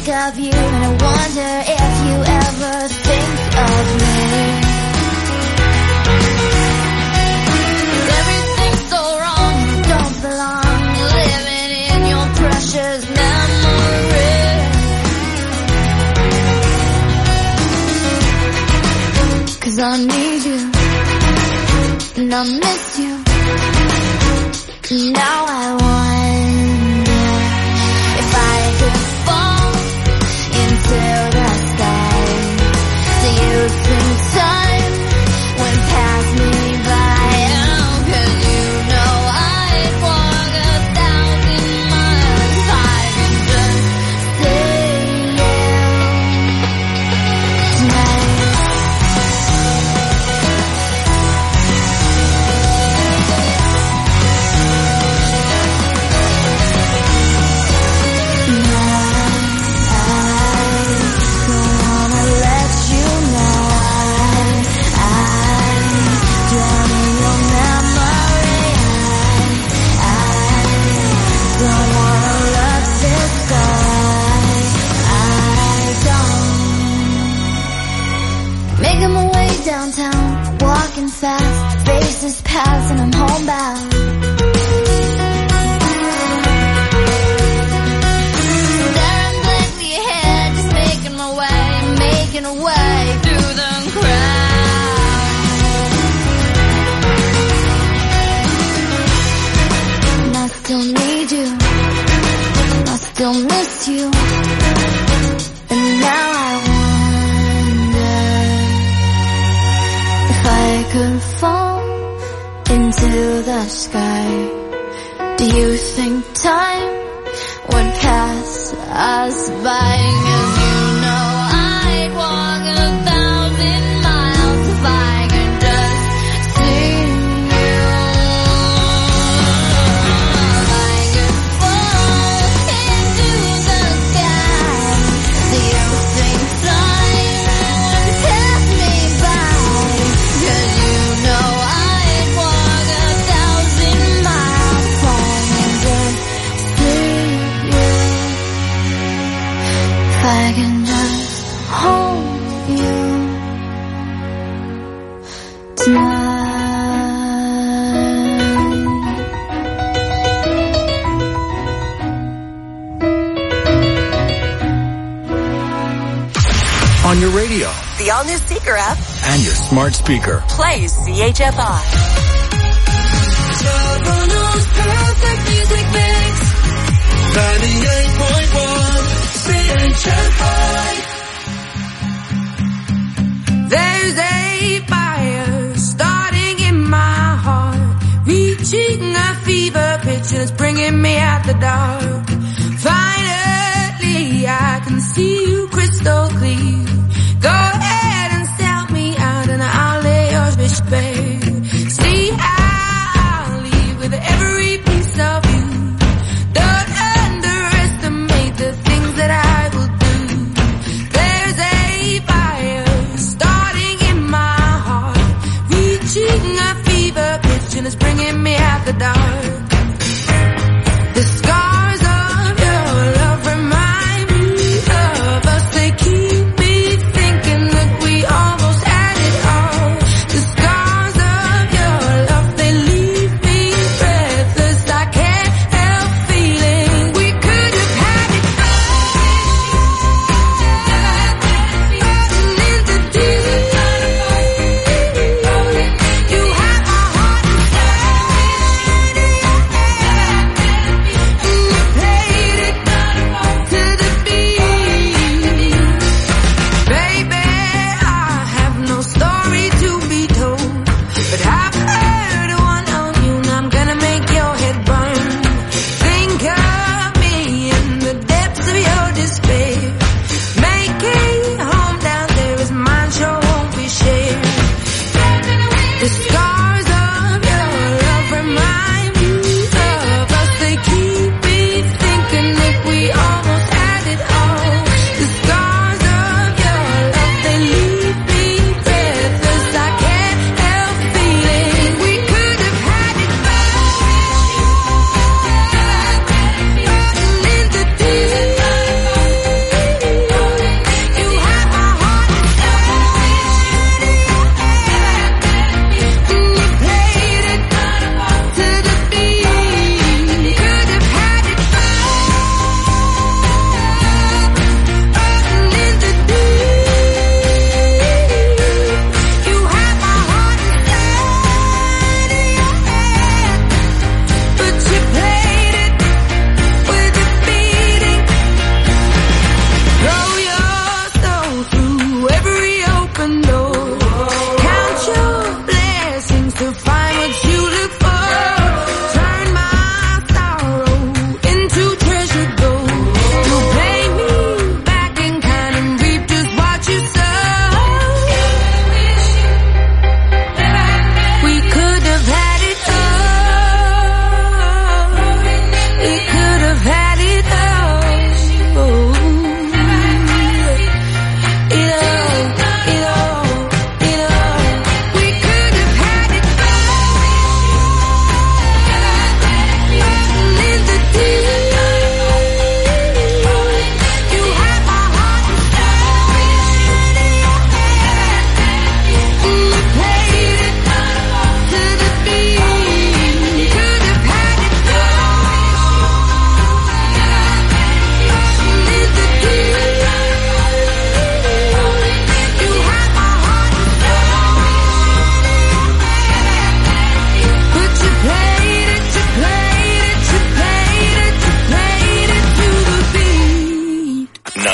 think of you, and I wonder if you ever think of me. Everything's so wrong, you don't belong, you're living in your precious memory. 'Cause I need you, and I miss you. Now I wonder if I could fall into the sky. Do you think time would pass me by? Oh, 'cause you know I'd walk 1,000 miles if I could just see you tonight. Making my way downtown, walking fast, faces pass and I'm homebound. Staring blankly ahead, just making my way through the crowd. And I still need you, I still miss you, and now I wonder if I could fall into the sky. Do you think time would pass us by? 'Cause you know I'd walk 1,000 miles if I could just see you. If I could fall into the sky, do you think time would pass me by? 'Cause you know I'd walk 1,000 miles if I could just see you. If I can just hold you tonight. On your radio The all-new Seeker app and your smart speaker. plays CHFI. Toronto's perfect music mix. 98.1 CHFI. There's a fire starting in my heart, reaching a fever pitch and it's bringing me out the dark. Finally, I can see you crystal clear. Go ahead and sell me out and I'll lay yours bitch bare. See, I'll leave with every piece of you. Don't underestimate the things that I will do. There's a fire starting in my heart, reaching a fever pitch and it's bringing me out the dark. The scars of your love remind me of us. They keep me thinking that we almost had it all. The scars of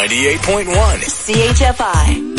98.1 CHFI.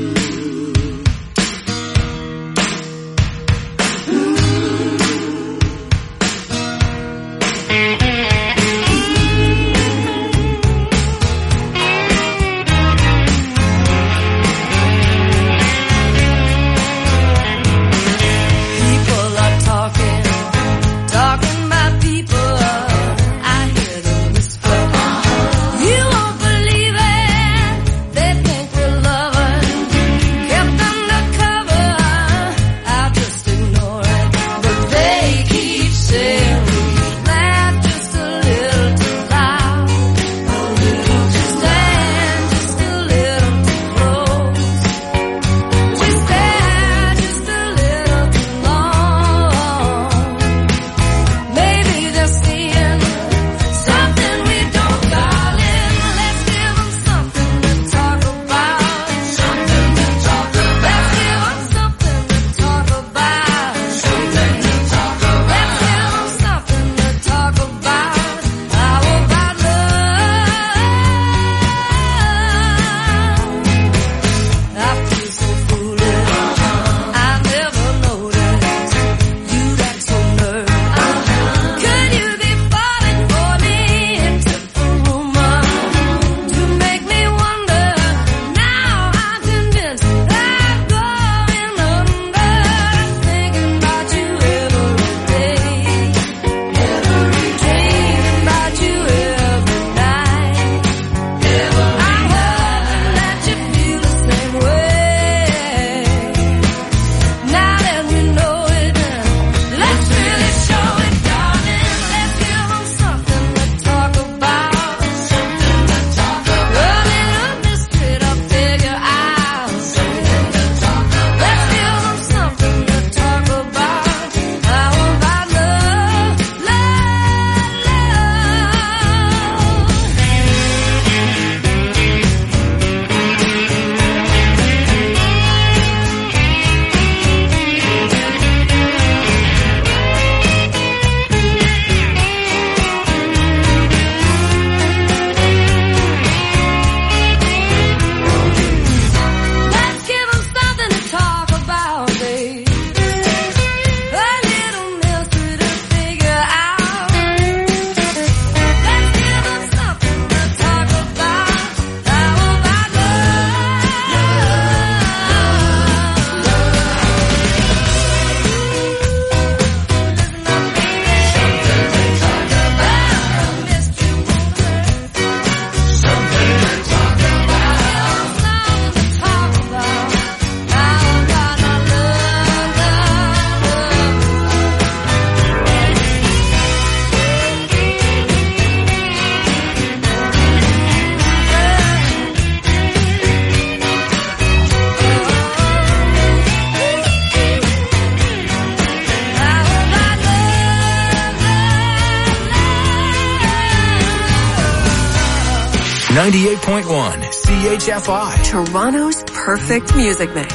CHFI. Toronto's perfect music mix.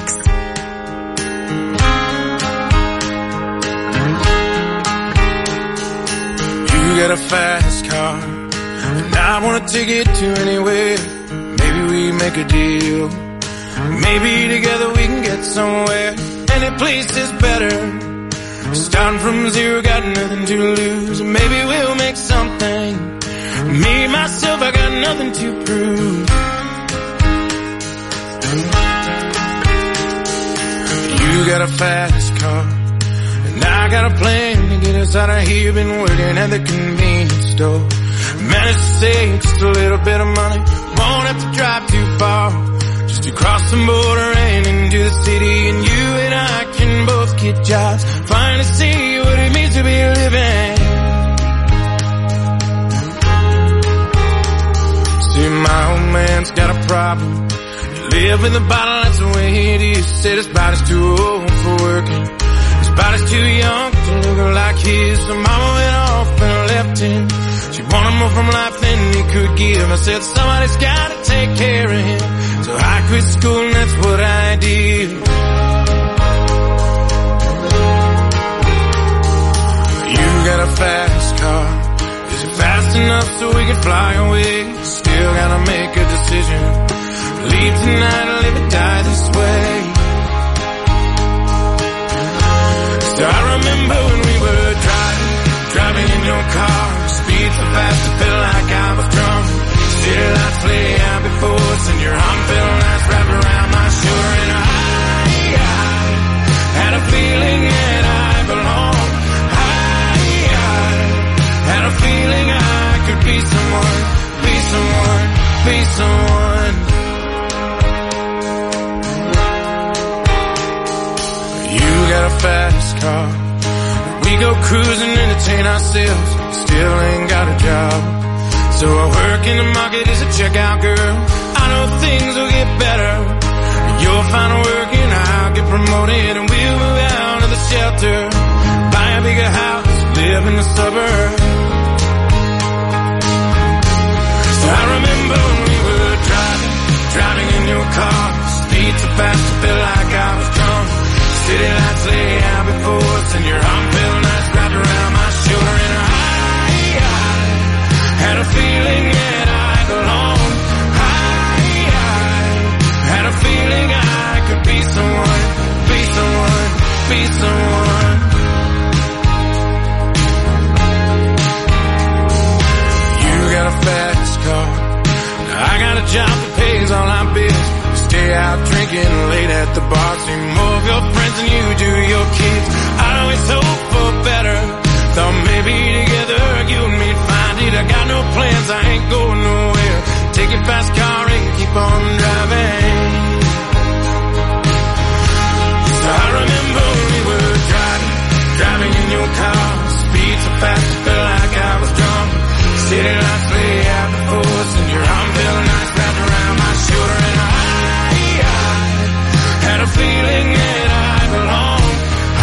You got a fast car, and I want to take it to anywhere. Maybe we make a deal. Maybe together we can get somewhere. Any place is better. Starting from zero, got nothing to lose. Maybe we'll make something. Me, myself, I got nothing to prove. You got a fast car, and I got a plan to get us out of here. Been working at the convenience store. Managed to save just a little bit of money. Won't have to drive too far, just to cross the border and into the city. And you and I can both get jobs, finally see what it means to be living. See, my old man's got a problem. He live with a bottle, that's the way it is. Said his body's too old for working. His body's too young to look like his. So mama went off and left him. She wanted more from life than he could give. I said somebody's gotta take care of him. So I quit school and that's what I did. You got a fast car. Is it fast enough so we can fly away? Still still gotta make a decision. Leave tonight or live or die this way. So I remember when we were driving in your car. Speed so fast it felt like I was drunk. City lights play out before us and your arm felt nice wrapped around my shoulder. And I had a feeling that I belonged. I had a feeling I could be someone, be someone, be someone. You got a fast car. We go cruising, entertain ourselves. Still ain't got a job. So I work in the market as a checkout girl. I know things will get better. You'll find work and I'll get promoted, and we'll move out of the shelter, buy a bigger house, live in the suburbs. So I remember when we were driving in your car. Speed so fast it felt like I was drunk. City lights lay out before us and your arm felt nice wrapped around my shoulder. And I had a feeling that I belonged. I had a feeling I could be someone, be someone, be someone. You got a fast car. I got a job that pays all our bills. Stay out drinking late at the bar. See more of your friends than you do your kids. I always hope for better. Thought maybe together you and me'd find it. I got no plans, I ain't going nowhere. Take your fast car and keep on driving. So I remember when we were driving in your car. Speed so fast it felt like I was drunk. City lights lay out before us and your arm felt nice wrapped around my shoulder. And I had a feeling that I belonged.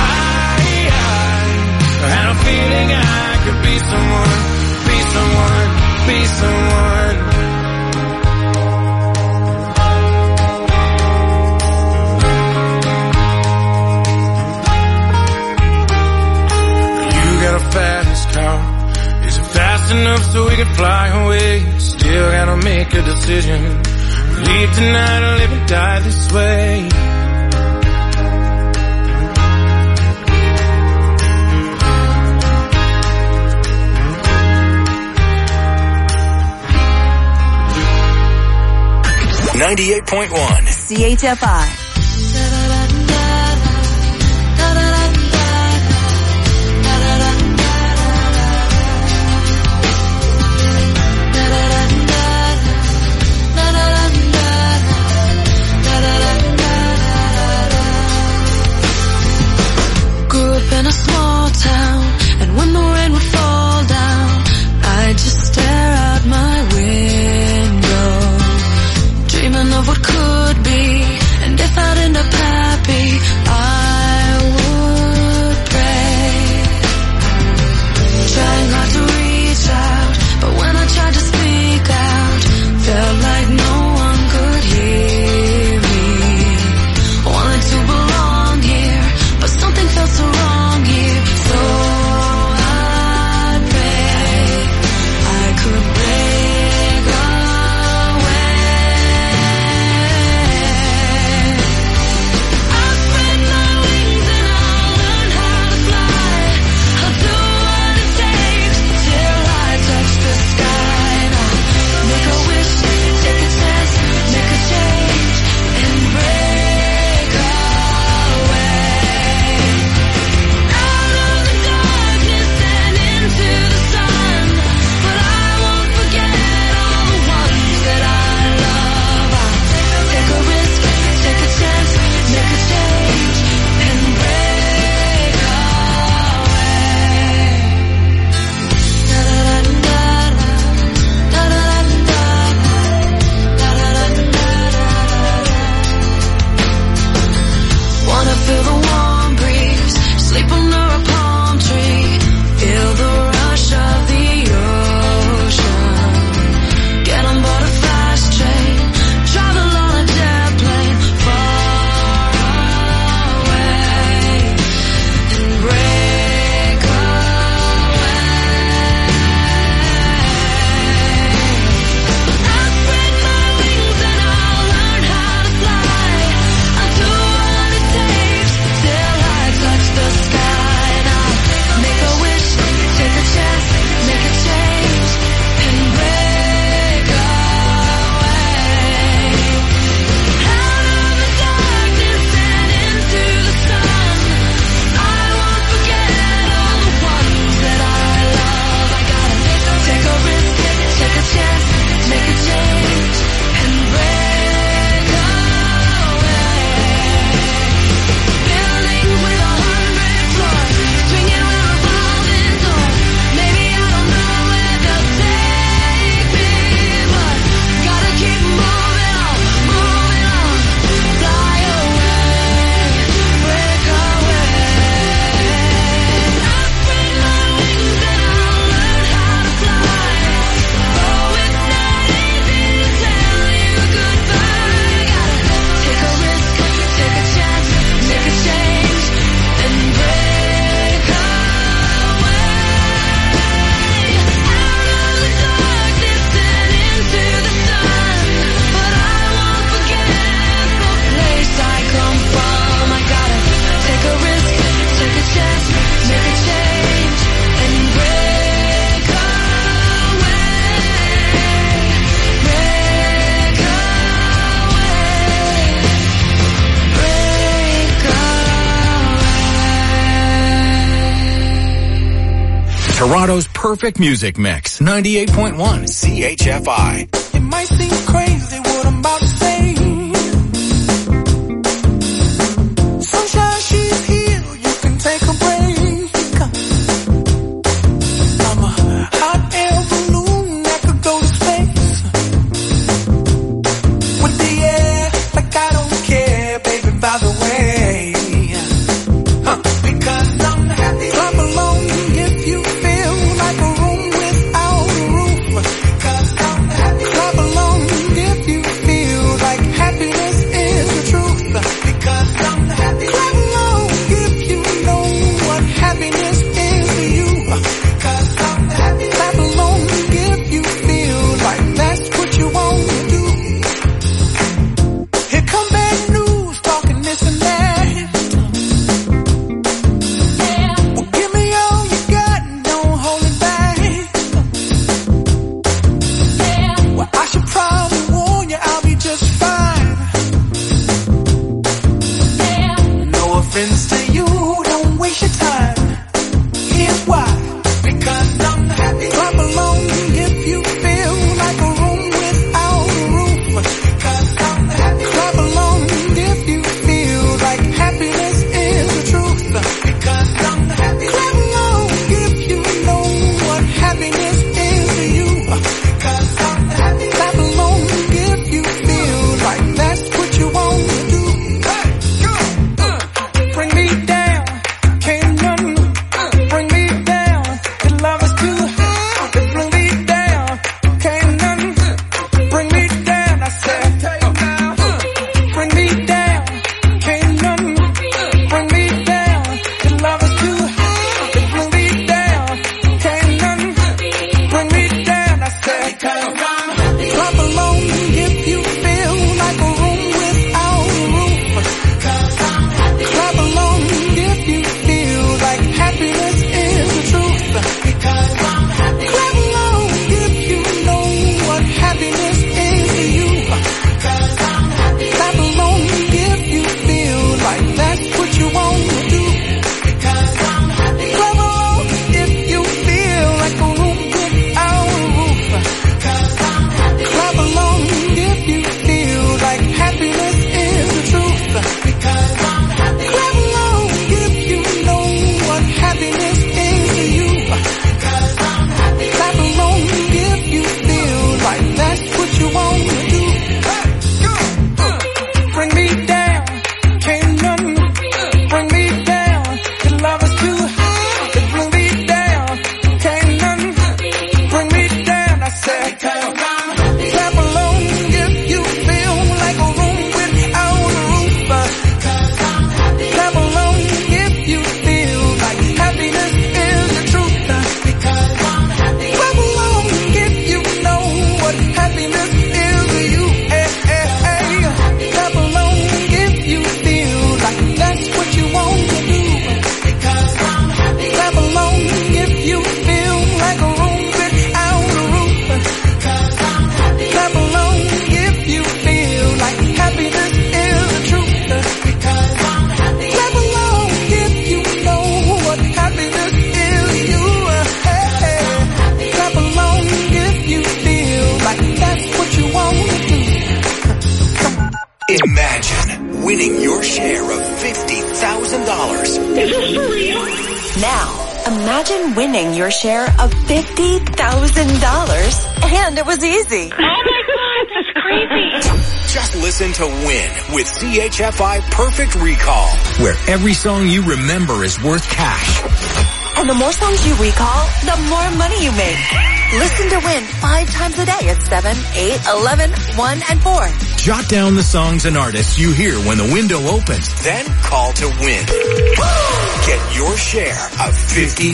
I had a feeling I could be someone, be someone, be someone. You got a fast car. Is it fast enough so we can fly away? Still gotta make a decision. Leave tonight or live and die this way. .1 CHFI. Grew up in a small town, and when the rain would fall down, I'd just stare out my window, dreaming of what could be. And if Toronto's perfect music mix. 98.1 CHFI. It might seem crazy what I'm about to say. Sunshine, she's here. You can take a break. I'm a hot air balloon that could go to space. With the air, like I don't care, baby, by the way. Because I'm happy. Clap along if you feel like a room without a roof. Because I'm happy. Clap along if you feel like happiness is the truth. Because I'm happy. Clap along if you know what happiness is to you. Because I'm happy. Clap along if you feel like that's what you want to do. Here come bad news, talking this and that. Well, give me all you got and don't hold it back. Well, I should probably warn you, I'll be just fine. No offense to you, don't waste your time. Here's why. Because I'm happy. Clap along if you feel like a room without a roof. Because I'm happy. Clap along if you feel like happiness is the truth. Because I'm happy. Clap along if you know what happiness is to you. Because I'm happy. Clap along if you feel like that's what you want to do. Bring me down, can't none bring me down. The love is too high. Bring me down, can't none bring me down. I said, bring me down, can't none bring me down. The love is too high. Bring me down, can't none bring me down. I said, clap along if you feel like a room without a roof. Clap along if you feel like happiness is the truth. Because I'm happy. Clap along if you know what happiness is to you. Because I'm happy. Clap along if you feel like that's what you want to do. Because I'm happy. Clap along if you feel like a room without a roof. Because I'm happy. Clap along if you feel like happiness is the truth. Because I'm happy. Clap along if you know what happiness is to you. Because I'm happy. Clap along if you feel like that's what you want to do. Bring me down, can't none bring me down. The love is too high. Bring me down, can't none bring me down. I said, clap along if you feel like a room without a roof. Clap along if you feel like happiness is the truth. Because I'm happy. Clap along if you know what happiness is to you. Clap along if you feel like that's what you want to do. Because I'm happy. Clap along if you feel like a room without a roof. Because I'm happy. Clap along if you feel like happiness is the truth. Because I'm happy. Clap along if you know what happiness is to you. Clap along if you feel like that's what you want to do. Imagine winning your share of $50,000. Now, imagine winning your share of $50,000. And it was easy. Oh my God, that's crazy. Just listen to Win with CHFI Perfect Recall, where every song you remember is worth cash. And the more songs you recall, the more money you make. Listen to Win 5 times a day at 7, 8, 11, 1, and 4. Jot down the songs and artists you hear when the window opens. Then call to win. Get your share of $50,000.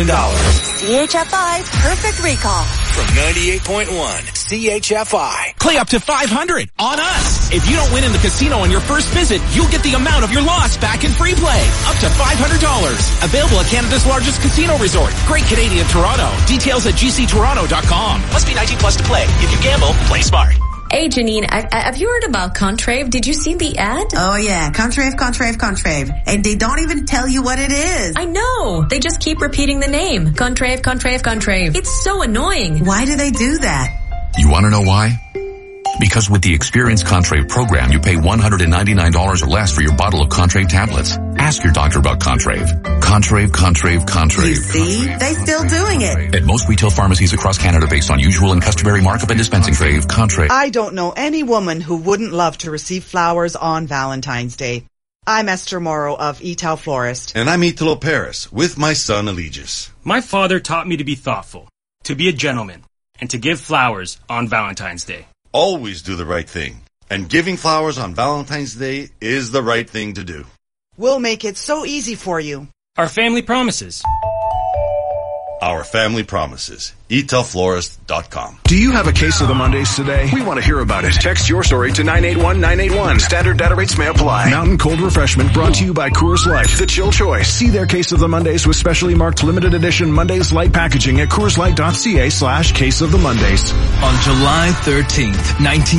CHFI Perfect Recall. From 98.1 CHFI. Play up to $500 on us. If you don't win in the casino on your first visit, you'll get the amount of your loss back in free play. Up to $500. Available at Canada's largest casino resort. Great Canadian Toronto. Details at gctoronto.com. Must be 19 plus to play. If you gamble, play smart. Hey, Janine, have you heard about Contrave? Did you see the ad? Oh, yeah. Contrave. And they don't even tell you what it is. I know. They just keep repeating the name. Contrave. It's so annoying. Why do they do that? You want to know why? Because with the Experience Contrave program, you pay $199 or less for your bottle of Contrave tablets. Ask your doctor about Contrave. Contrave. You see? They still doing it. At most retail pharmacies across Canada based on usual and customary markup and dispensing fee. Contrave. I don't know any woman who wouldn't love to receive flowers on Valentine's Day. I'm Esther Morrow of Etal Florist. And I'm Italo Paris with my son Eligius. My father taught me to be thoughtful, to be a gentleman, and to give flowers on Valentine's Day. Always do the right thing. And giving flowers on Valentine's Day is the right thing to do. We'll make it so easy for you. Our family promises. Our family promises. EtalFlorist.com. Do you have a case of the Mondays today? We want to hear about it. Text your story to 981-981. Standard data rates may apply. Mountain Cold Refreshment brought to you by Coors Light. The chill choice. See their case of the Mondays with specially marked limited edition Mondays Light packaging at CoorsLight.ca/case of the Mondays. On July 13th,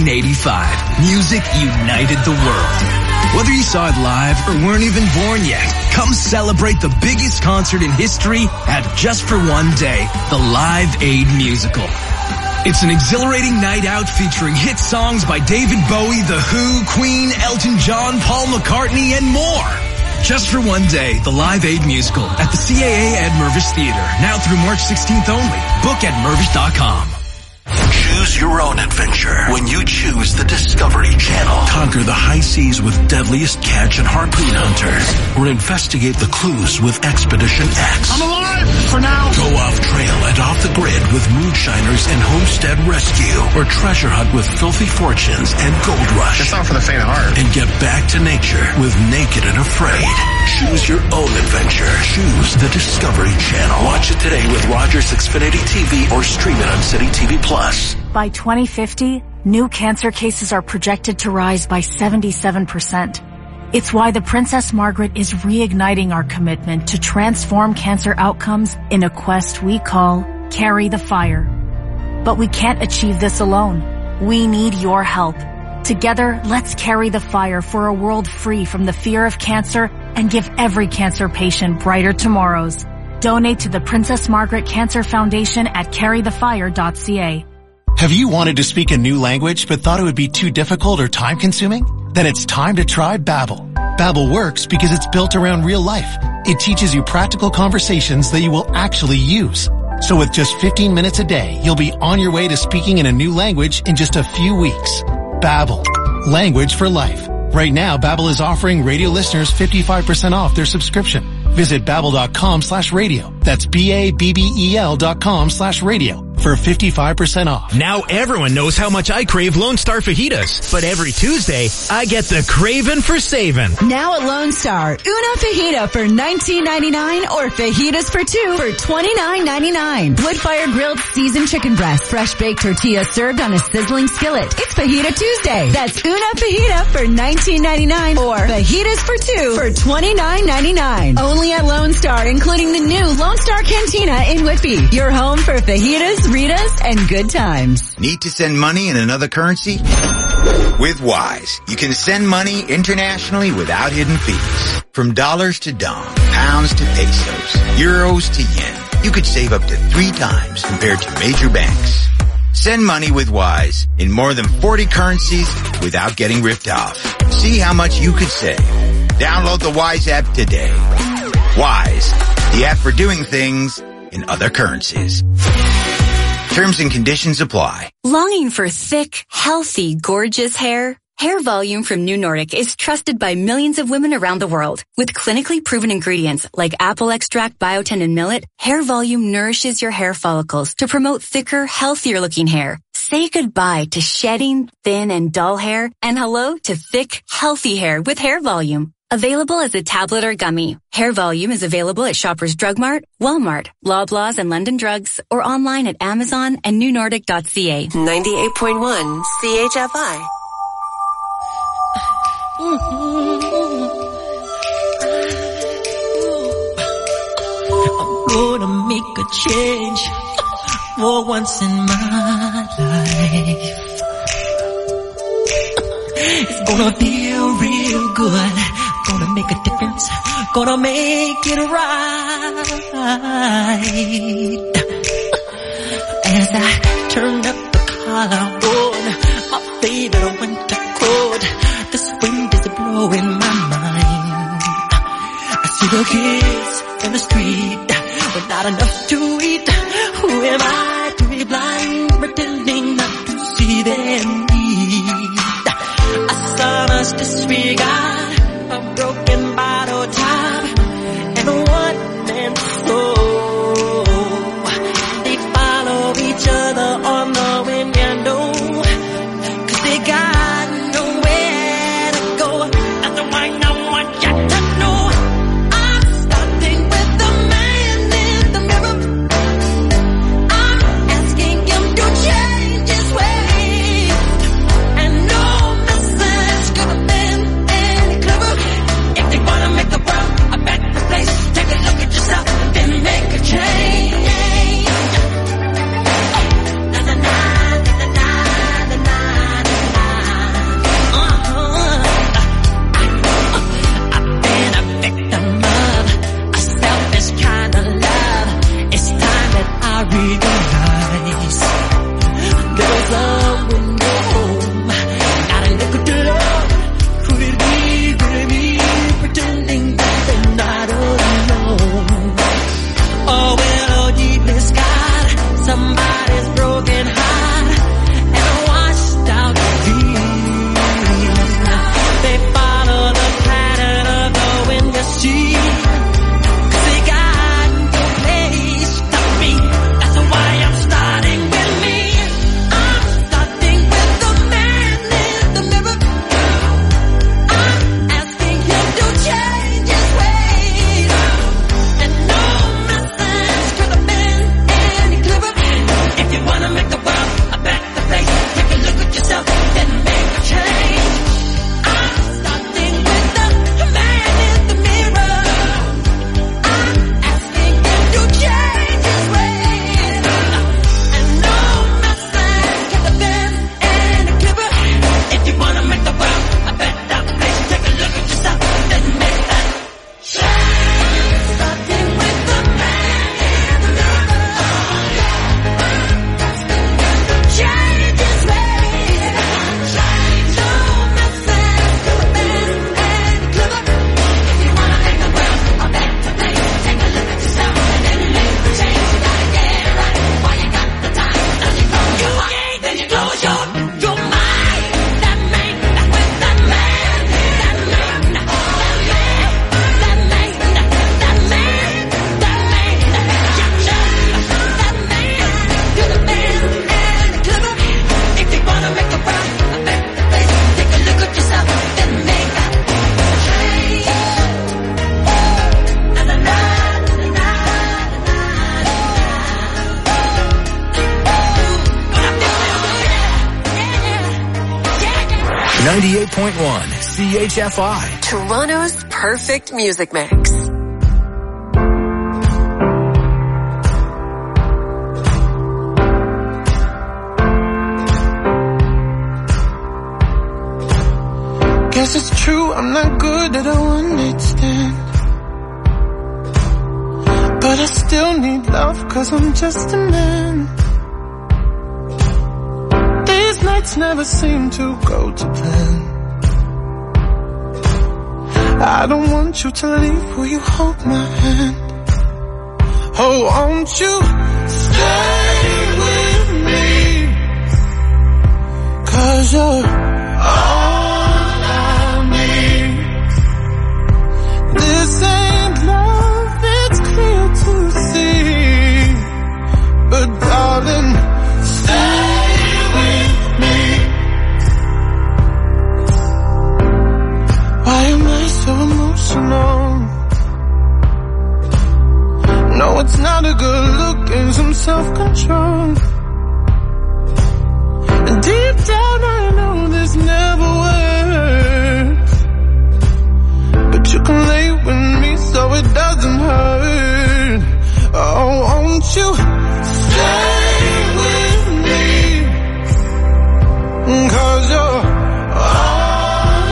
1985, music united the world. Whether you saw it live or weren't even born yet, come celebrate the biggest concert in history at Just for One Day, the Live Aid Musical. It's an exhilarating night out featuring hit songs by David Bowie, The Who, Queen, Elton John, Paul McCartney, and more. Just for One Day, the Live Aid Musical at the CAA at Mervis Theater. Now through March 16th only. Book at Mervis.com. Choose your own adventure when you choose the Discovery Channel. Conquer the high seas with deadliest catch and harpoon hunters, or investigate the clues with Expedition X. I'm alive for now. Go off trail and off the grid with Moonshiners and Homestead Rescue, or treasure hunt with Filthy Fortunes and Gold Rush. It's not for the faint of heart. And get back to nature with Naked and Afraid. Choose your own adventure. Choose the Discovery Channel. Watch it today with Rogers Xfinity TV or stream it on City TV Plus. By 2050, new cancer cases are projected to rise by 77%. It's why the Princess Margaret is reigniting our commitment to transform cancer outcomes in a quest we call Carry the Fire. But we can't achieve this alone. We need your help. Together, let's carry the fire for a world free from the fear of cancer and give every cancer patient brighter tomorrows. Donate to the Princess Margaret Cancer Foundation at carrythefire.ca. Have you wanted to speak a new language but thought it would be too difficult or time-consuming? Then it's time to try Babbel. Babbel works because it's built around real life. It teaches you practical conversations that you will actually use. So with just 15 minutes a day, you'll be on your way to speaking in a new language in just a few weeks. Babbel. Language for life. Right now, Babbel is offering radio listeners 55% off their subscription. Visit babbel.com/radio. That's BABBEL.com/radio for 55% off. Now everyone knows how much I crave Lone Star fajitas. But every Tuesday, I get the craving for saving. Now at Lone Star, una fajita for $19.99 or fajitas for two for $29.99. Wood-fire grilled seasoned chicken breast, fresh baked tortillas served on a sizzling skillet. It's Fajita Tuesday. That's una fajita for $19.99 or fajitas for two for $29.99. Only at Lone Star, including the new Lone Star Cantina in Whitby. Your home for fajitas, Ritas, and good times. Need to send money in another currency? With Wise, you can send money internationally without hidden fees. From dollars to dong, pounds to pesos, euros to yen. You could save up to 3 times compared to major banks. Send money with Wise in more than 40 currencies without getting ripped off. See how much you could save. Download the Wise app today. Wise, the app for doing things in other currencies. Terms and conditions apply. Longing for thick, healthy, gorgeous hair? Hair Volume from New Nordic is trusted by millions of women around the world. With clinically proven ingredients like apple extract, biotin, and millet, Hair Volume nourishes your hair follicles to promote thicker, healthier looking hair. Say goodbye to shedding, thin, and dull hair, and hello to thick, healthy hair with Hair Volume. Available as a tablet or gummy, Hair Volume is available at Shoppers Drug Mart, Walmart, Loblaws, and London Drugs, or online at Amazon and newnordic.ca. 98.1 CHFI. I'm gonna make a change for once in my life. Gonna feel real good. Gonna make a difference. Gonna make it right. As I turn up the collar on my favorite winter coat, this wind is blowing my mind. I see the kids in the street with not enough to eat. Who am I to be blind, pretending not to see their need? A son's disregard, a broken bottle top, and a one-man show. They follow each other on the wind, you know, 'cause they got nowhere to go. That's why I want you to know. I'm starting with the man in the mirror. I'm asking him to change his ways. And no message could have been any clearer. If they wanna make the world a better place, take a look at yourself and make a change. I've been a victim of a selfish kind of love. It's time that I realize there was someone home. Not a look at the love. Could it be pretending that they're not alone? Oh, well, deepest God, somebody's broken heart and washed out dreams. They follow the pattern of the wind, you see, 'cause they got no place to be. That's why I'm starting with me. I'm starting with the man in the mirror. I'm asking him to change his ways. And no message could have been any clearer. If you wanna make the world a better place, take a look at yourself and make a change. I'm starting with the man in the mirror. I'm asking him to change his ways. And no message could have been any clearer. If you wanna make the world a better place, take a look at yourself and make that change. Starting with the man in the mirror. Change his ways. No message could have been any clearer. If you wanna make the world a better place, take a look at yourself and make the change. You gotta get it right while you got the time. Now you close your heart, then you close your mind. That man, with that man, that man, that man, that man, that man, that man, that man could have been any clearer. If you wanna make the world a better place, take a look at yourself and make that change. Na na na na na na. 98.1 CHFI. Toronto's perfect music mix. Guess it's true, I'm not good at a one-night stand. But I still need love, 'cause I'm just a man. These nights never seem to go to plan. I don't want you to leave, will you hold my hand? Oh, won't you stay with me? 'Cause you're all I need. This ain't love, it's clear to see. But darling, stay with me. Why am I so emotional? No, it's not a good look and some self-control. And deep down I know this never works. But you can lay with me so it doesn't hurt. Oh, won't you stay with me? 'Cause you're all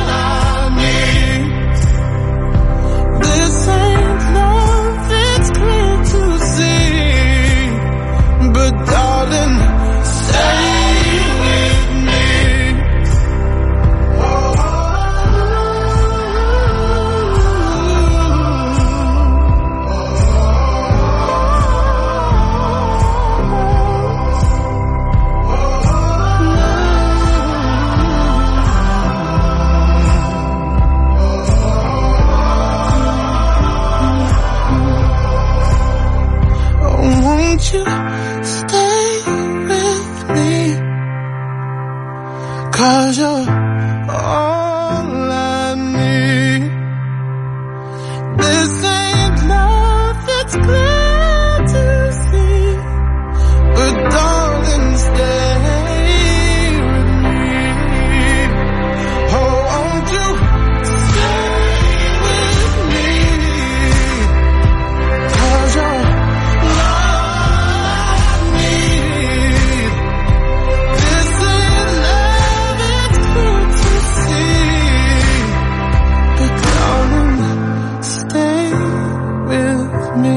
'Cause you're all I need. This ain't love, it's clear to see. But darling, stay with me. Oh, won't you stay with me? 'Cause you're all I need. This ain't love, it's clear to see. But darling, stay with me.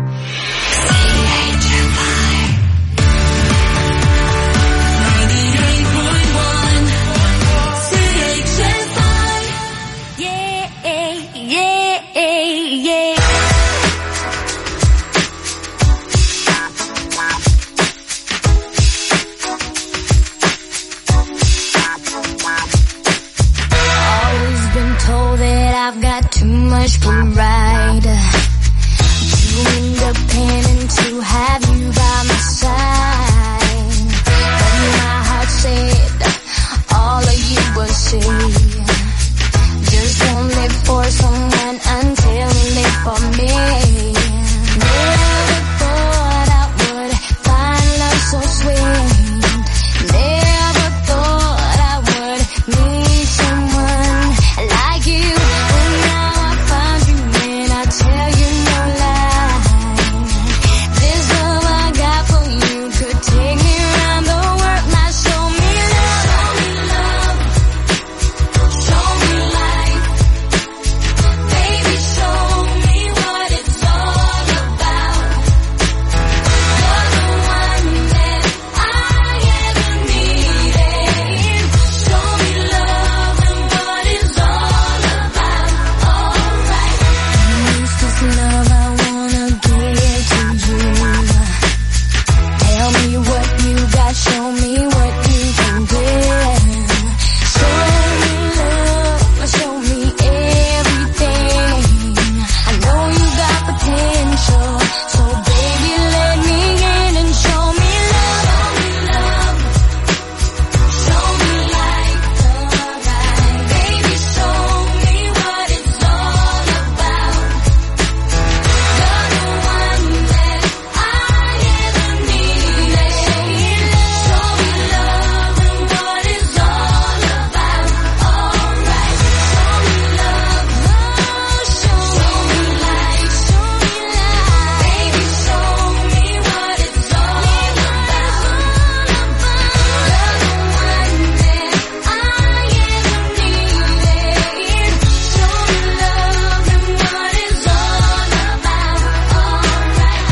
Always been told that I've got too much pride, too independent to have you by my side. But my heart said all of you will see. Just don't live for someone until you live for me. Never thought I would find love so sweet. Never thought I would meet someone like you. But now I found you and I tell you no lie. This love I got for you could take me around the world. Now show me love, show me life. Baby, show me what it's all about. You're the one that I ever needed. Show me love and what it's all about. Alright. It's this love I wanna give to you. Tell me what you got, show me what you can give. Show me love, show me everything. I know you got potential, so baby let me in and show me love, show me life. Baby, show me what it's all about. You're the one that I ever needed. Show me love and what it's all about. Alright, show me love, show me life, baby, show me what it's all about. You're the one that I ever needed. Show me love and what it's all about. Alright,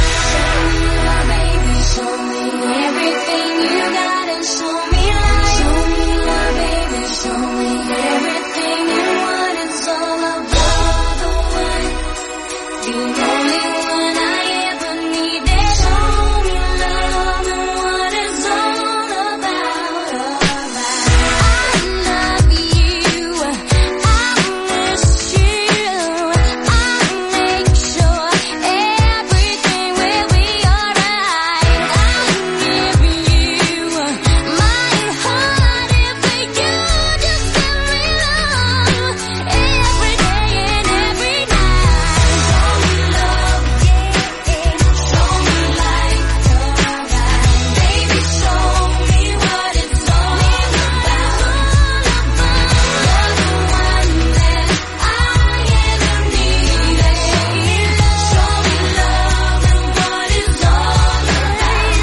show me love, baby, show me everything you got and show me life. Show me love, baby, show me everything and what it's all about. The one, the only one I ever needed. Show me love and what it's all about. I love you, I miss you, I make sure everything will be alright. I give you my heart if you just give me love every day and every night. Show me love, show me life, baby, show me what it's all about. You're the one that I ever needed. Show me love and what it's all about.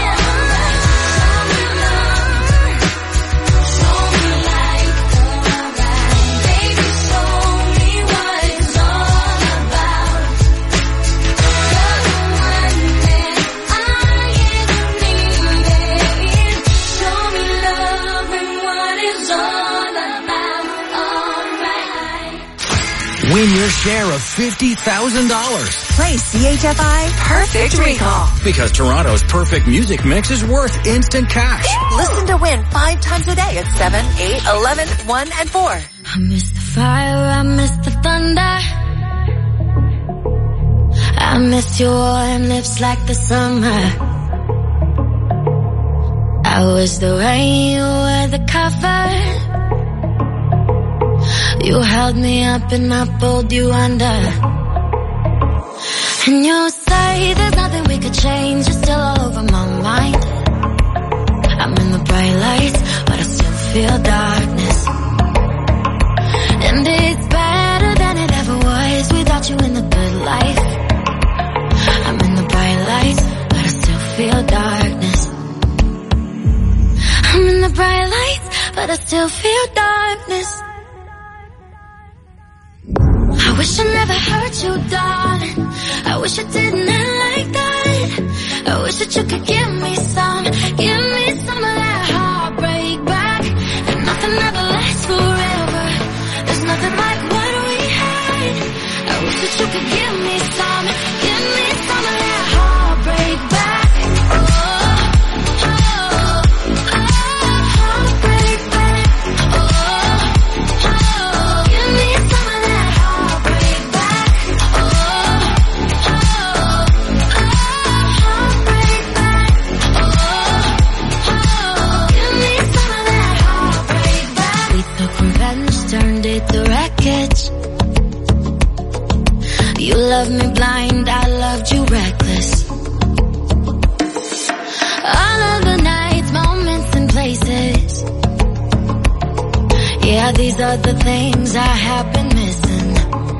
Show me life, baby, show me what it's all about. You're the one that I ever needed. Show me love and what it's all about. Alright. Win your share of $50,000. Play CHFI Perfect Recall. Because Toronto's perfect music mix is worth instant cash. Listen to win 5 times a day at 7, 8, 11, 1, and 4. I miss the fire, I miss the thunder. I miss your warm lips like the summer. I was the rain, you were the cover. You held me up and I pulled you under. And you say there's nothing we could change. You're still all over my mind. I'm in the bright lights, but I still feel darkness. And it's better than it ever was without you in the good life. I'm in the bright lights, but I still feel darkness. I'm in the bright lights, but I still feel darkness. I wish I never hurt you, darling. I wish I didn't end like that. I wish that you could give me some of that heartbreak back. And nothing ever lasts forever. There's nothing like what we had. I wish that you could give me some of that heartbreak back. Heartbreak back. Give me some of that heartbreak back. Heartbreak back. Give me some of that heartbreak back. We took revenge, turned it to wreckage. You loved me blind, I loved you reckless. All of the nights, moments and places. Yeah, these are the things I have been missing.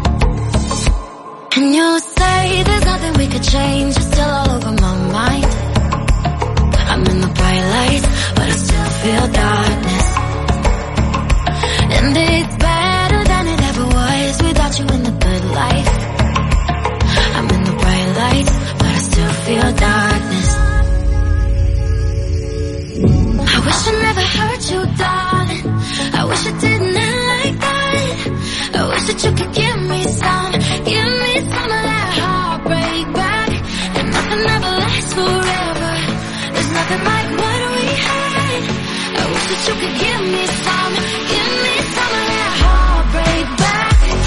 And you say there's nothing we could change. You're still all over my mind. I'm in the bright lights, but I still feel darkness. And it's better than it ever was without you in the good life. I'm in the bright lights, but I still feel darkness. I wish I never hurt you, darling. I wish it didn't end like that. I wish that you could give me some of that heartbreak back. And nothing ever lasts forever. There's nothing like what we had. I wish that you could give me some of that heartbreak back.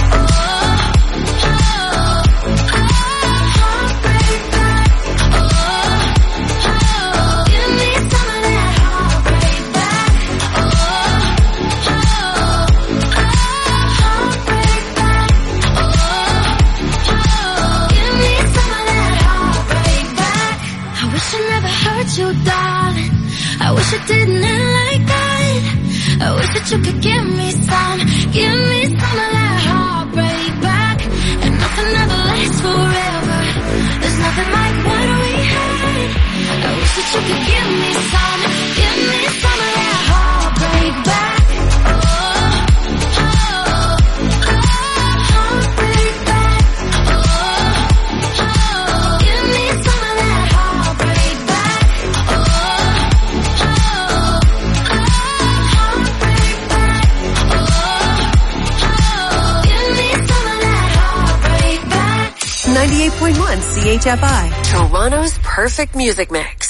Heartbreak back. Give me some of that heartbreak back. Heartbreak back. Give me some of that heartbreak back. I wish I never hurt you, darling. I wish it didn't end like that. I wish that you could give me some of that heartbreak back. And nothing ever lasts forever. There's nothing like what we had. I wish that you could give me some of that heartbreak back. Heartbreak back. Give me some of that heartbreak back. Heartbreak back. Give me some of that heartbreak back. 98.1 CHFI, Toronto's perfect music mix.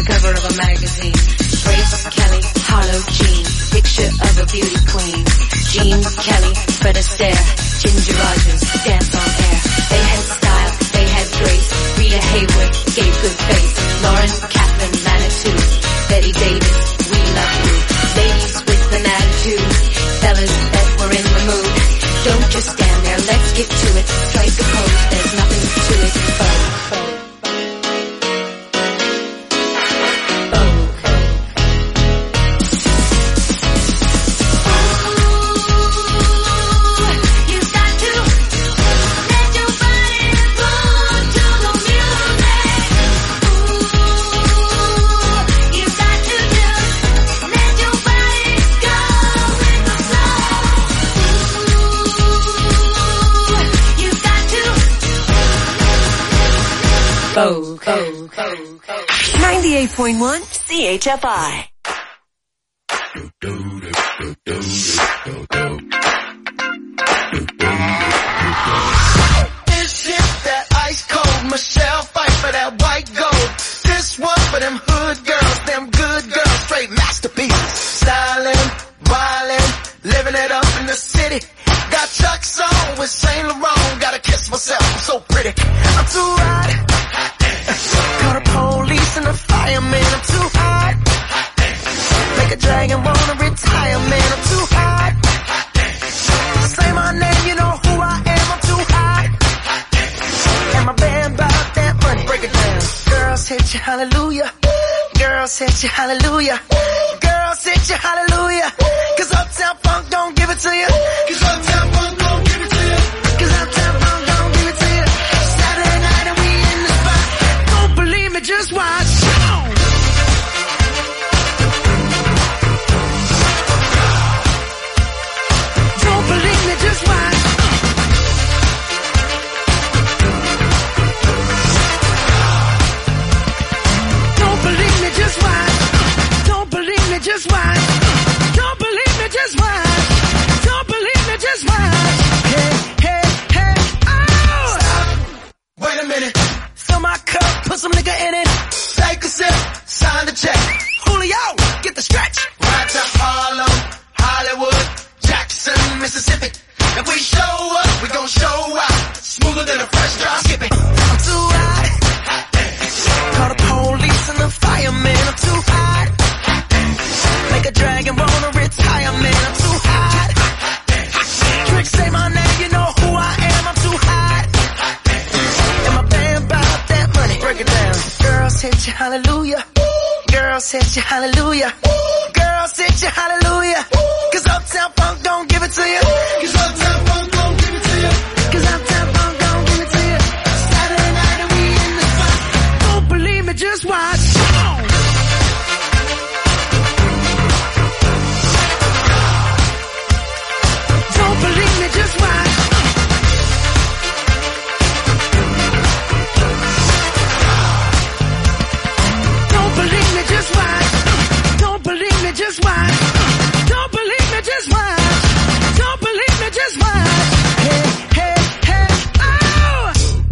cover of a magazine. Grace Kelly, Harlow Jean, picture of a beauty queen. Jean Kelly, Fred Astaire, Ginger Rogers, dance on air. They had style, they had grace. Rita Hayworth gave good face. Lauren Kaplan, Manitou. Betty Davis, we love you. Ladies with an attitude, fellas that were in the mood. Don't just stand there, let's get to it. Strike a pose, there's nothing to it. Vogue. 98.1 CHFI. This hit that ice cold Michelle fight for that white gold. This one for them hood girls, them good girls, straight masterpieces. Styling, wildin', living it up in the city. Got Chuck's on with Saint Laurent, gotta kiss myself, I'm so pretty. I'm too hot. Call the police and the fireman, I'm too hot. Make a dragon wanna retire, man, I'm too hot. Say my name, you know who I am, I'm too hot. And my band bought that money, break it down. Girls hit you, hallelujah. Girls hit you, hallelujah. Girls hit you, hallelujah. Cause Uptown Funk don't give it to you. Cause Uptown Funk don't give it to you. Cause Uptown Funk don't give it to you. Saturday night and we in the spot. Don't believe me, just watch. Don't believe me, just watch. Don't believe me, just watch. Don't believe me, just watch. Don't believe me, just watch. Don't believe me, just watch. Hey, hey, hey, oh! Stop. Wait a minute. Fill my cup, put some nigga in it. Take a sip, sign the check. Julio, get the stretch. Right to Harlem, Hollywood, Jackson, Mississippi. If we show up, we gon' show out. Smoother than a fresh drop. Skip it. I'm too hot. Call the police and the fireman. I'm too hot. Make a dragon wanna retire, man. I'm too hot. Tricks say my name, you know who I am. I'm too hot. And my band bought that money. Break it down. Girls hit you, hallelujah. Girls hit you, hallelujah. Girls hit you, hallelujah. Cause Uptown Funk don't give it to you. Cause Uptown Funk don't give it to you. Cause Uptown Funk don't give it to you. Saturday night and we in the spot. Don't believe me, just watch. Don't believe me, just watch. Don't believe me, just watch. Don't believe me, just watch. Don't believe me, just watch. Don't believe me, just watch. Hey, hey, hey, oh!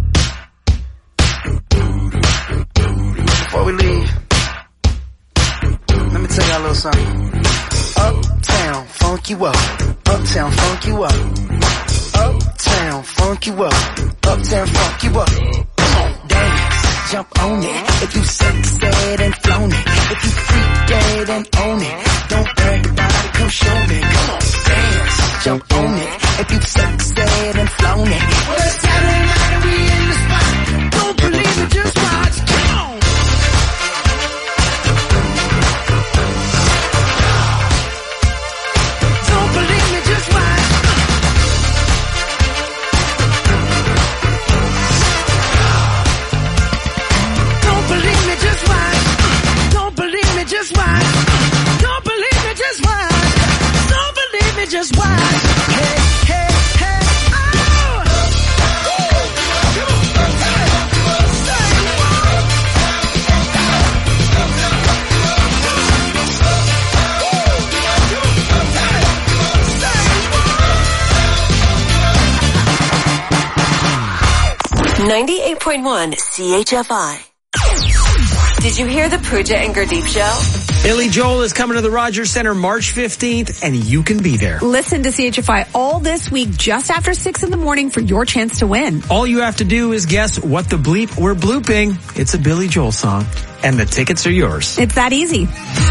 Before we leave, let me tell y'all a little something. Uptown, funk you up. Uptown, funk you up. Uptown, funk you up. Uptown, funk you up. Come on, dance, jump on it. If you sexed and flown it. If you freak dead and own it. Don't brag about it, come show me. Come on, dance, jump on it. If you sexed and flown it. Well, it's Saturday night and we in the spot. Don't believe it, just watch. Come on. Don't believe me, just watch. Don't believe me, just watch. Don't believe me, just watch. Don't believe me, just watch. Don't believe me, just watch. Hey, hey, hey, oh! 98.1 CHFI. Did you hear the Pooja and Gurdeep show? Billy Joel is coming to the Rogers Center March 15th, and you can be there. Listen to CHFI all this week just after 6 in the morning for your chance to win. All you have to do is guess what the bleep we're blooping. It's a Billy Joel song, and the tickets are yours. It's that easy.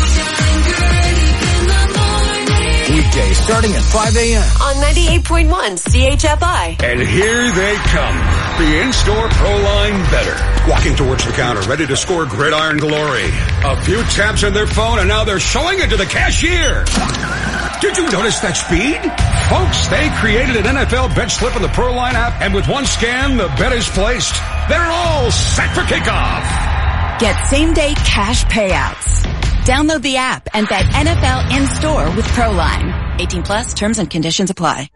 Weekdays starting at 5 a.m. On 98.1 CHFI. And here they come. The in-store ProLine Better. Walking towards the counter, ready to score gridiron glory. A few taps on their phone, and now they're showing it to the cashier. Did you notice that speed? Folks, they created an NFL bet slip in the ProLine app, and with one scan, the bet is placed. They're all set for kickoff. Get same-day cash payouts. Download the app and bet NFL in-store with ProLine. 18 plus, terms and conditions apply.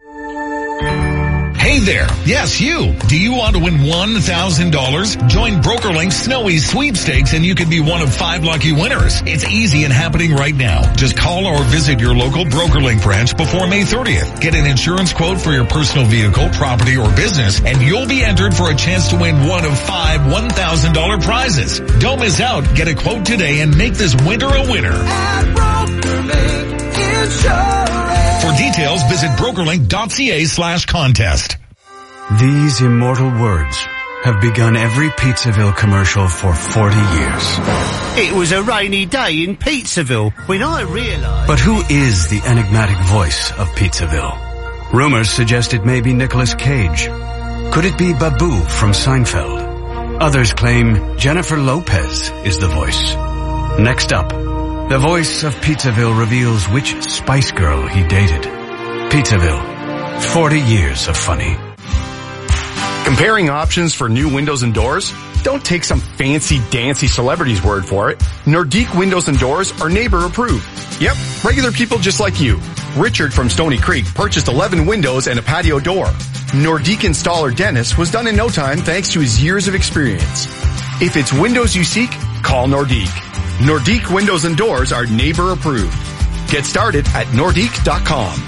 Hey there. Yes, you. Do you want to win $1,000? Join BrokerLink's Snowy Sweepstakes and you could be one of 5 lucky winners. It's easy and happening right now. Just call or visit your local BrokerLink branch before May 30th. Get an insurance quote for your personal vehicle, property, or business, and you'll be entered for a chance to win one of 5 $1,000 prizes. Don't miss out. Get a quote today and make this winter a winner. At BrokerLink Insurance. For details, visit brokerlink.ca/contest. These immortal words have begun every Pizzaville commercial for 40 years. It was a rainy day in Pizzaville when I realized... But who is the enigmatic voice of Pizzaville? Rumors suggest it may be Nicolas Cage. Could it be Babu from Seinfeld? Others claim Jennifer Lopez is the voice. Next up, the voice of Pizzaville reveals which Spice Girl he dated. Pizzaville, 40 years of funny. Comparing options for new windows and doors? Don't take some fancy-dancy celebrity's word for it. Nordique Windows and Doors are neighbor approved. Yep, regular people just like you. Richard from Stony Creek purchased 11 windows and a patio door. Nordique installer Dennis was done in no time thanks to his years of experience. If it's windows you seek, call Nordique. Nordique Windows and Doors are neighbor approved. Get started at nordique.com.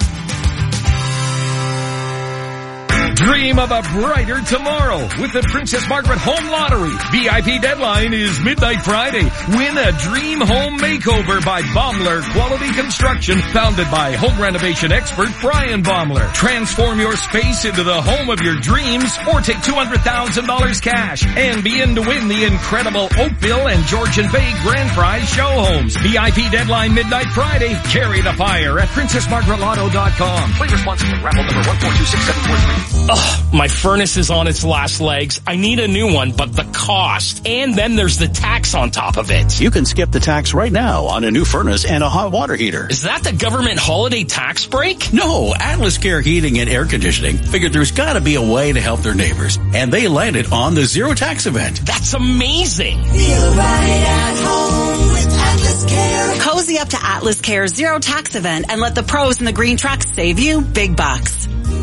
Dream of a brighter tomorrow with the Princess Margaret Home Lottery. VIP deadline is midnight Friday. Win a dream home makeover by Baumler Quality Construction, founded by home renovation expert Brian Baumler. Transform your space into the home of your dreams or take $200,000 cash and be in to win the incredible Oakville and Georgian Bay Grand Prize show homes. VIP deadline midnight Friday. Carry the fire at PrincessMargaretLotto.com. Play responsibly. Raffle number 1426743. Ugh, my furnace is on its last legs. I need a new one, but the cost. And then there's the tax on top of it. You can skip the tax right now on a new furnace and a hot water heater. Is that the government holiday tax break? No, Atlas Care Heating and Air Conditioning figured there's gotta be a way to help their neighbors. And they landed on the Zero Tax event. That's amazing. Feel right at home with Atlas Care. Cozy up to Atlas Care's Zero Tax event and let the pros in the green trucks save you big bucks.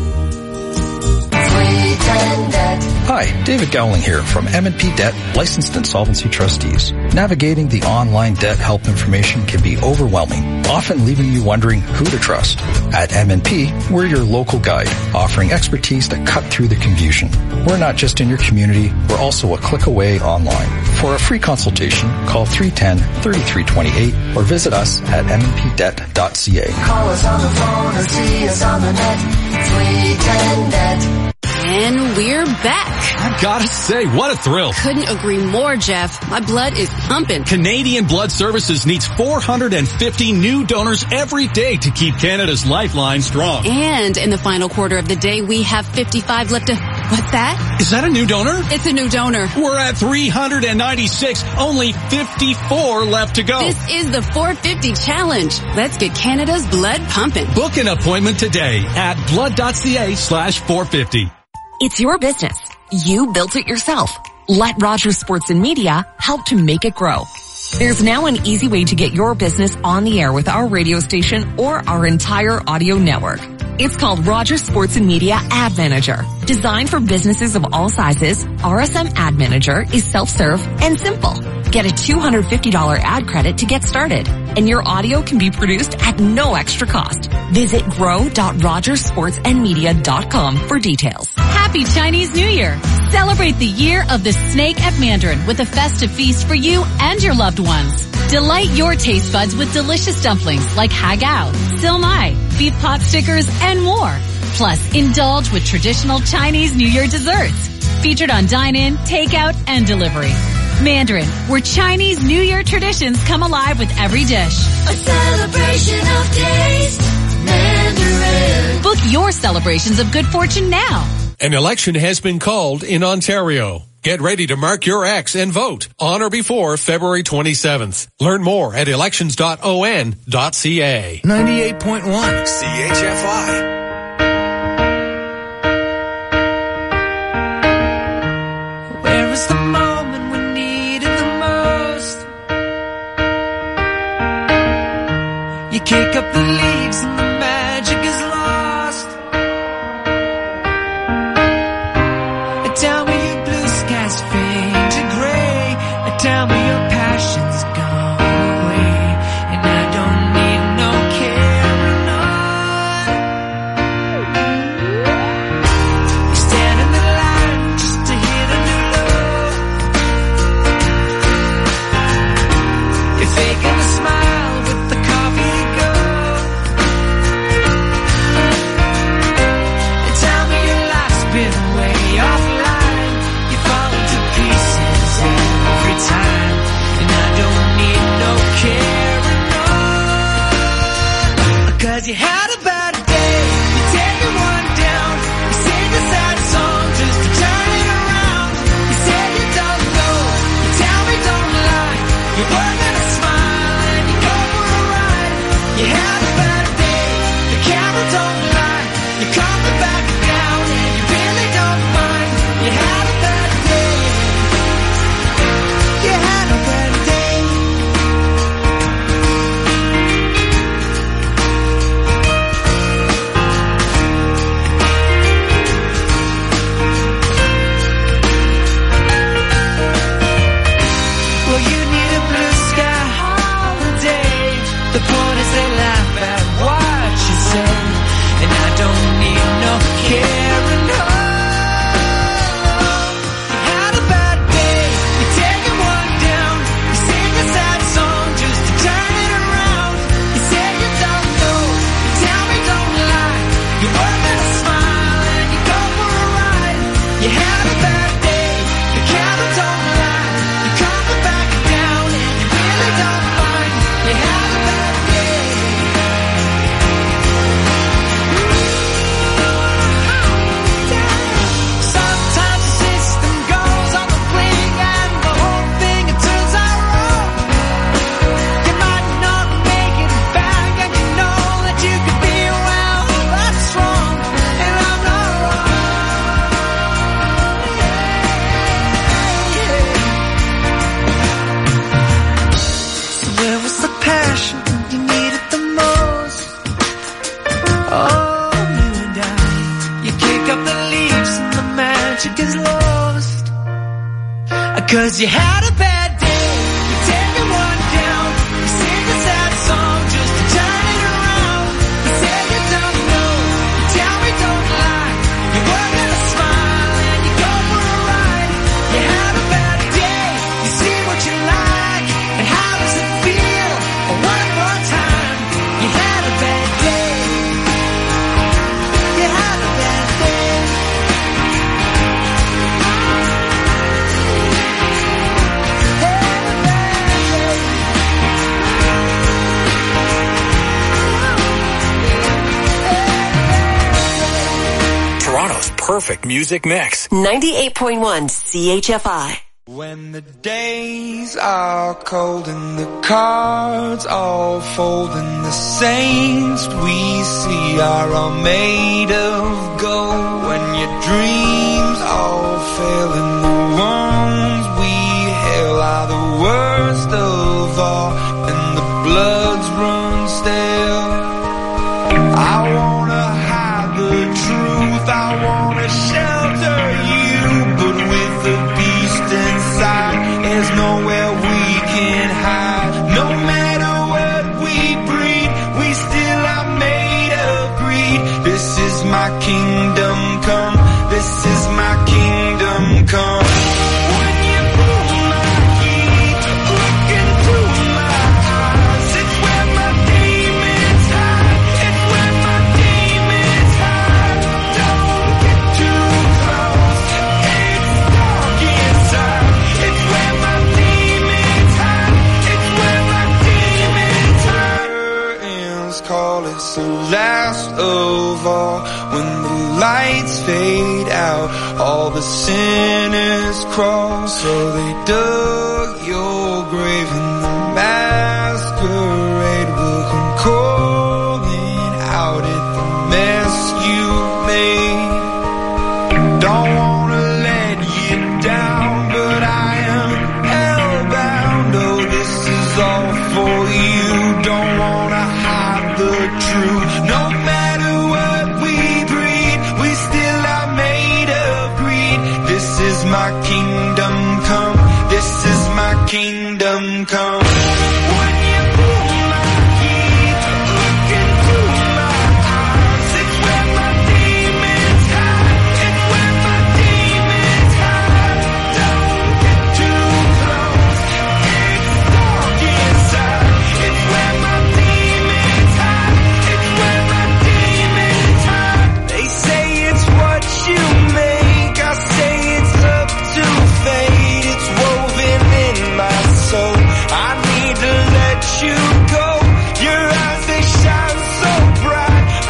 Hi, David Gowling here from M&P Debt, licensed insolvency trustees. Navigating the online debt help information can be overwhelming, often leaving you wondering who to trust. At M&P, we're your local guide, offering expertise that cut through the confusion. We're not just in your community, we're also a click away online. For a free consultation, call 310-3328 or visit us at mnpdebt.ca. Call us on the phone or see us on the net. 310-DEBT. And we're back. I've got to say, what a thrill. Couldn't agree more, Jeff. My blood is pumping. Canadian Blood Services needs 450 new donors every day to keep Canada's lifeline strong. And in the final quarter of the day, we have 55 left to... What's that? Is that a new donor? It's a new donor. We're at 396. Only 54 left to go. This is the 450 challenge. Let's get Canada's blood pumping. Book an appointment today at blood.ca/450. It's your business. You built it yourself. Let Rogers Sports and Media help to make it grow. There's now an easy way to get your business on the air with our radio station or our entire audio network. It's called Rogers Sports and Media Ad Manager. Designed for businesses of all sizes, RSM Ad Manager is self-serve and simple. Get a $250 ad credit to get started, and your audio can be produced at no extra cost. Visit grow.rogersportsandmedia.com for details. Happy Chinese New Year! Celebrate the year of the snake at Mandarin with a festive feast for you and your loved ones. Delight your taste buds with delicious dumplings like hagao, silmai, beef pot stickers, and more. Plus, indulge with traditional Chinese New Year desserts. Featured on dine-in, takeout, and delivery. Mandarin, where Chinese New Year traditions come alive with every dish. A celebration of taste. Mandarin. Book your celebrations of good fortune now. An election has been called in Ontario. Get ready to mark your X and vote on or before February 27th. Learn more at elections.on.ca. 98.1 CHFI. Where is the moment we needed the most? You kick up the leaves and the magic is lost. Tell me your blue skies fade to gray. Tell me your passion's gone away. And I don't need no carrying on. You stand in the line just to hit a new low. You're faking a smile with the coffee to go. And tell me your life's been way offline. Time, and I don't need no carrying on. 'Cause you had a bad day, you take one down, you sing a sad song just to turn it around. You say you don't know, you tell me don't lie, you're working a smile and you go for a ride. You had a bad day, the camera don't lie, you come back down and you really don't mind. You had a bad day. You had a bad day. Well, you need a blue sky holiday. The point is they laugh at what you say, and I don't need no carrying on. Is lost. 'Cause you had a bad day, you take one down, you sing a sad song just to turn it around. You say you don't know, you tell me don't lie, you're working a smile and you go for a ride. You had a bad day, you see what you like, and how does it feel? One more time, you had a bad day. You had a bad day. Perfect music mix. 98.1 CHFI. When the days are cold and the cards all fold and the saints we see are all made of gold, when your dreams all fail and the ones we hail are the worst of all and the bloods run stale, I wanna hide the truth, I wanna shelter you, but with the beast inside, there's nowhere we this will last of all. When the lights fade out, all the sinners crawl. So they dug your grave and the masquerade will come calling out at the mess you made. Don't wanna let you down, but I am hellbound. Oh, this is all for you. Don't wanna hide the truth. No matter what we breed, we still are made of greed. This is my kingdom come. This is my kingdom.